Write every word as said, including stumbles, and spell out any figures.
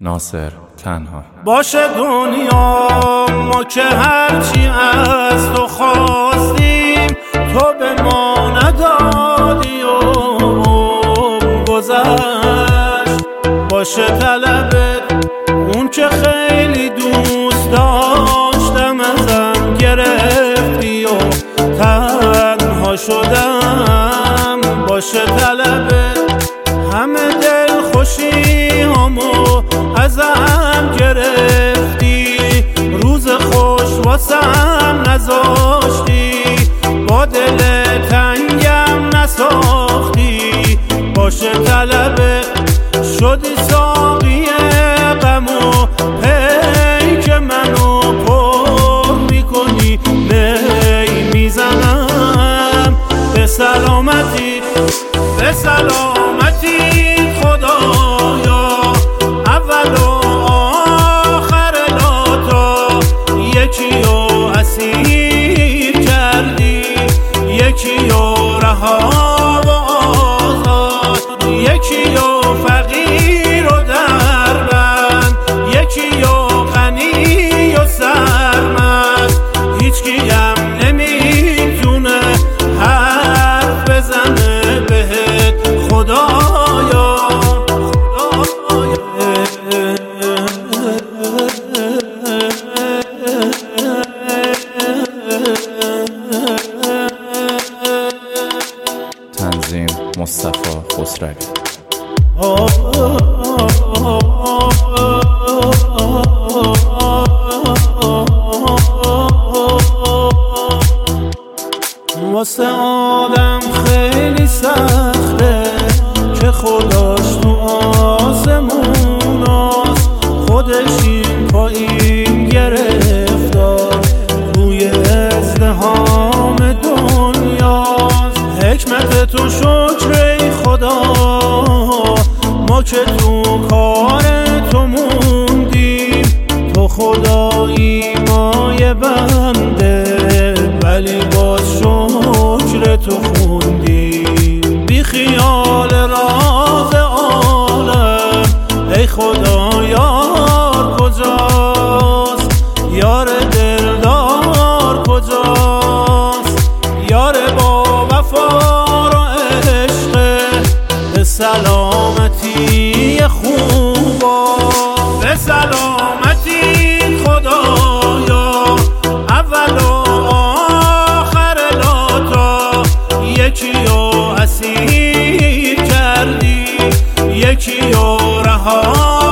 ناصر تنها. باشه دنیا ما که هرچی از تو خواستیم تو به ما ندادی و گذشت. باشه طلبت اون که خیلی دوست داشتم ازم گرفتی و تنها شدم. باشه طلبت همه دل خوشی همو ازم گرفتی، روز خوش واسم نذاشتی، با دل تنگم نساختی. باشه طلبه شدی ساقی غم و پیک منو پر میکنی، می میزنم به سلامتی به سلامتی خدایا. اول و آخر لاتا یکی رو اسیر کردی، یکی رو رها و آزاد، یکی رو فقیر و دربند، یکی رو غنی و سرمست. هیچکی هم نمیتونه حرف بزنه بهت خدایا. تنظیم مصطفی خسروی. واسه آدم خیلی سخته که خداش تو آسموناست، خودش این پایین گرفتار روی ازدهام دنیاست. حکمت تو شکر ای خدا ما که تو کار تو موندیم، تو خدایی مای بنده ولی باز شکر تو خوندیم. بی خیال راز عالم ای خدا یار کجاست، یار دلدار کجاست، یار با وفا و عشق. به سلامتی خوبا به سلامتی خدایا. اول و آخر لاتا یکی رو اسیر کردی، یکی رو رها